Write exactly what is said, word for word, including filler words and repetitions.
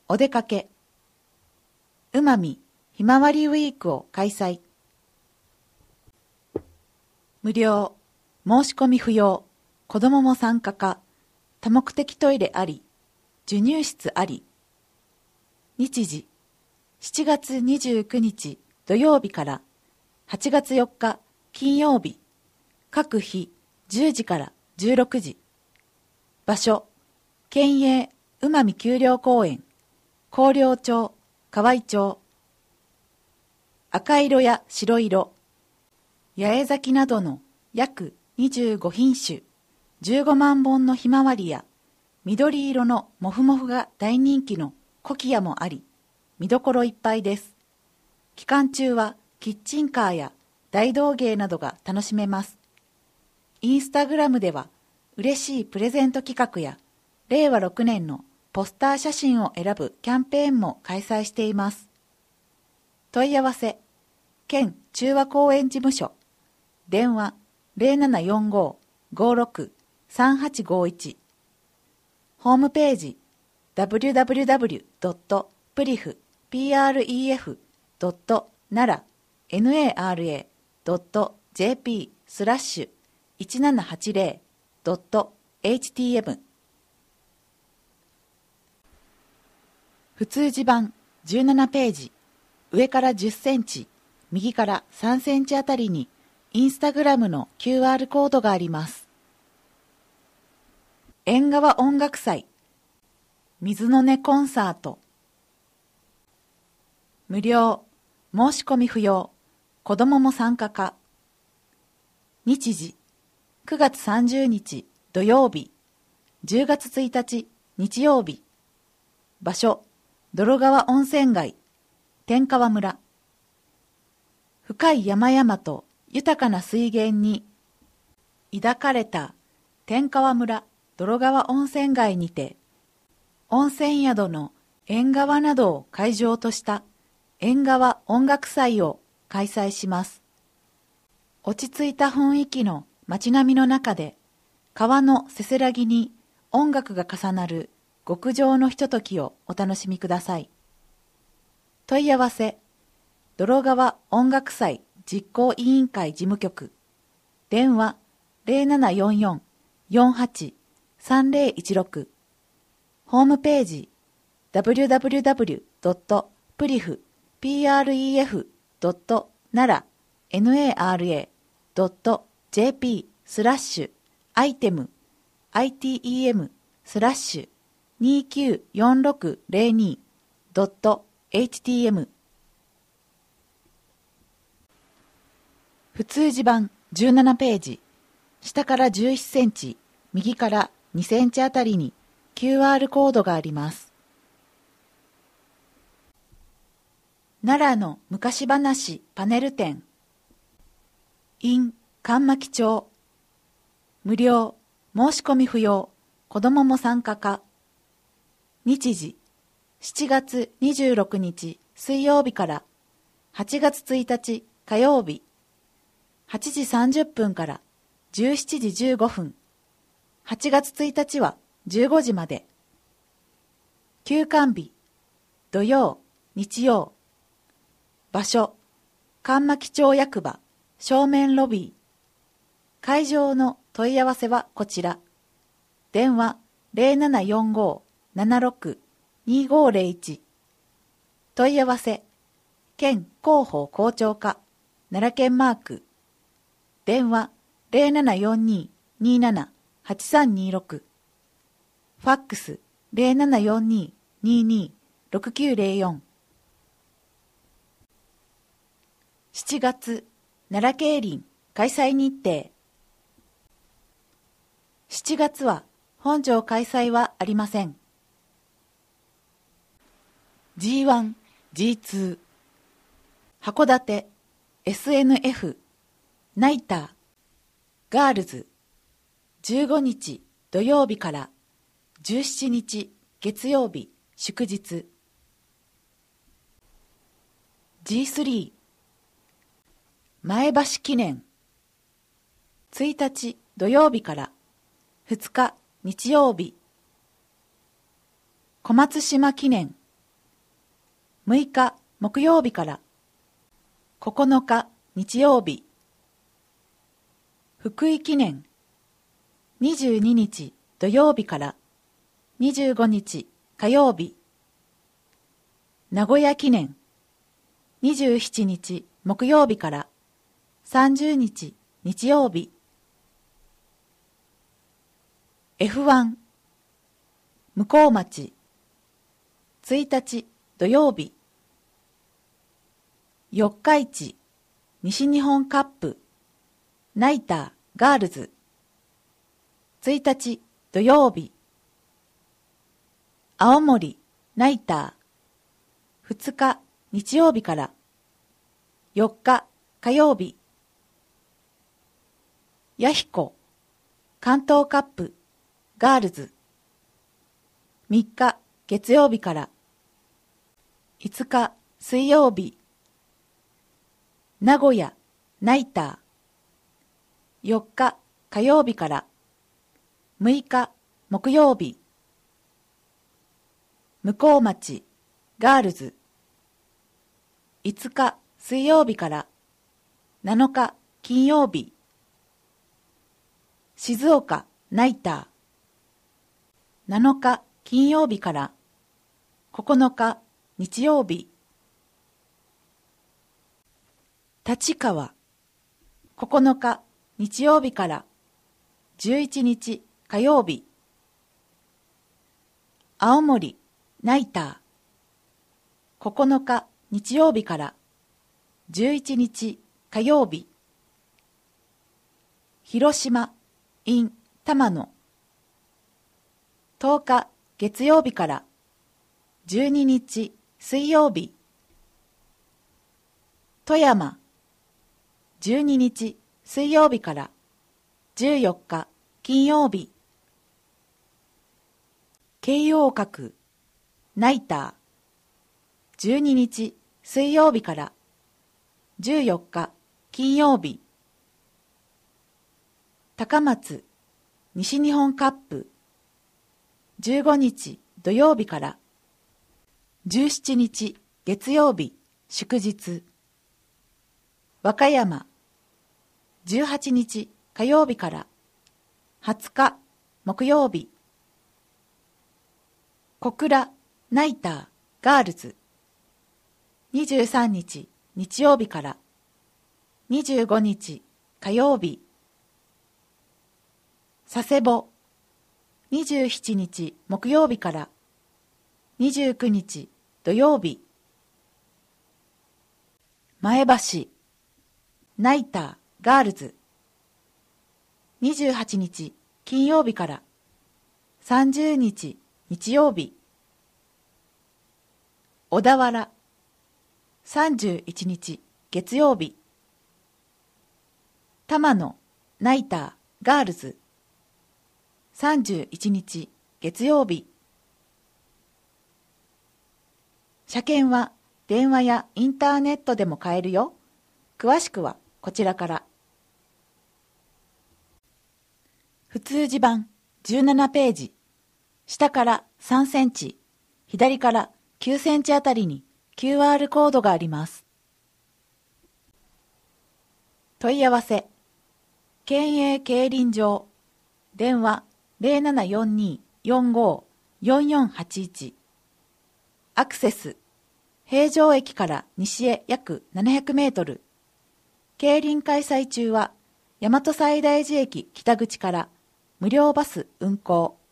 お出かけ、うまみひまわりウィークを開催。無料、申し込み不要、子どもも参加可、多目的トイレあり、授乳室あり。日時、しちがつにじゅうくにち土曜日からはちがつよっか金曜日、各日じゅうじからじゅうろくじ。場所、県営うまみ丘陵公園、広陵町、河合町。赤色や白色、八重咲きなどの約にじゅうごひんしゅ、じゅうごまんぼんのひまわりや、緑色のモフモフが大人気のコキアもあり、見どころいっぱいです。期間中はキッチンカーや大道芸などが楽しめます。インスタグラムでは嬉しいプレゼント企画やれいわろくねんのポスター写真を選ぶキャンペーンも開催しています。問い合わせ、県中和公園事務所、電話 ゼロななよんご ごろく さんはちごいち。ホームページ ダブリュダブリュダブリュドットプリフドットナラドットジェーピースラッシュいちななはちゼロドットエイチティーエム。普通字版じゅうななページ、上からじゅっセンチ、右からさんセンチあたりにインスタグラムの キューアール コードがあります。縁側音楽祭、水の音コンサート。無料、申し込み不要、子どもも参加可。日時、くがつさんじゅうにち土曜日、じゅうがつついたち日曜日。場所、泥川温泉街、天川村。深い山々と豊かな水源に抱かれた天川村泥川温泉街にて、温泉宿の縁側などを会場とした縁側音楽祭を開催します。落ち着いた雰囲気の街並みの中で、川のせせらぎに音楽が重なる極上のひとときをお楽しみください。問い合わせ、泥川音楽祭実行委員会事務局、電話 ゼロななよんよん よんはち さんゼロいちろく。ホームページ ダブリュダブリュダブリュドットプリフドットナラドットジェーピースラッシュアイテム アイティーエム スラッシュにきゅうよんろくゼロにドットエイチティーエム。普通字版じゅうななページ、下からじゅういちセンチ、右からにセンチあたりに キューアール コードがあります。奈良の昔話パネル展 in 神巻町。無料、申し込み不要、子どもも参加可。日時、しちがつにじゅうろくにち水曜日からはちがつついたち火曜日、はちじさんじゅっぷんからじゅうしちじじゅうごふん、はちがつついたちはじゅうごじまで。休館日、土曜、日曜。場所、神巻町役場、正面ロビー。会場の問い合わせはこちら。電話 ゼロななよんご ななろく にごゼロいち。問い合わせ、県広報校長課、奈良県マーク。電話 ゼロななよんに になな はちさんにろく。ファックス ゼロななよんに にに ろくきゅうゼロよん。しちがつ、奈良競輪開催日程。しちがつは本場開催はありません。ジーワン、ジーツー、函館、エスエヌエフ、ナイター、ガールズ、じゅうごにち土曜日からじゅうしちにち月曜日祝日。ジースリー、前橋記念、ついたち土曜日からふつか日曜日。小松島記念むいか木曜日からここのか日曜日。福井記念にじゅうににち土曜日からにじゅうごにち火曜日。名古屋記念にじゅうしちにち木曜日からさんじゅうにち日曜日。エフワン 向こう町ついたち土曜日。四日市西日本カップナイターガールズついたち土曜日。青森ナイターふつか日曜日からよっか火曜日。弥彦関東カップガールズみっか月曜日からいつか水曜日。名古屋ナイターよっか火曜日からむいか木曜日。向こう町ガールズいつか水曜日からなのか金曜日。静岡ナイターなのか金曜日からここのか日曜日。立川ここのか日曜日からじゅういちにち火曜日。青森ナイターここのか日曜日からじゅういちにち火曜日。広島 in 玉野とおか月曜日からじゅうににち水曜日。富山じゅうににち水曜日からじゅうよっか金曜日。京葉閣ナイターじゅうににち水曜日からじゅうよっか金曜日。高松西日本カップじゅうごにち土曜日からじゅうしちにち月曜日祝日。和歌山じゅうはちにち火曜日からはつか木曜日。小倉ナイターガールズにじゅうさんにち日曜日からにじゅうごにち火曜日。佐世保にじゅうしちにち木曜日からにじゅうくにち土曜日。前橋ナイターガールズにじゅうはちにち金曜日からさんじゅうにち日曜日。小田原さんじゅういちにち月曜日。玉野ナイターガールズさんじゅういちにち月曜日。車検は電話やインターネットでも買えるよ。詳しくはこちらから。普通字版じゅうななページ。下からさんセンチ、左からきゅうセンチあたりに キューアール コードがあります。問い合わせ、県営競輪場、電話 ゼロななよんにーよんごーよんよんはちいち。アクセス、平城駅から西へ約ななひゃくメートル。競輪開催中は大和西大寺駅北口から無料バス運行。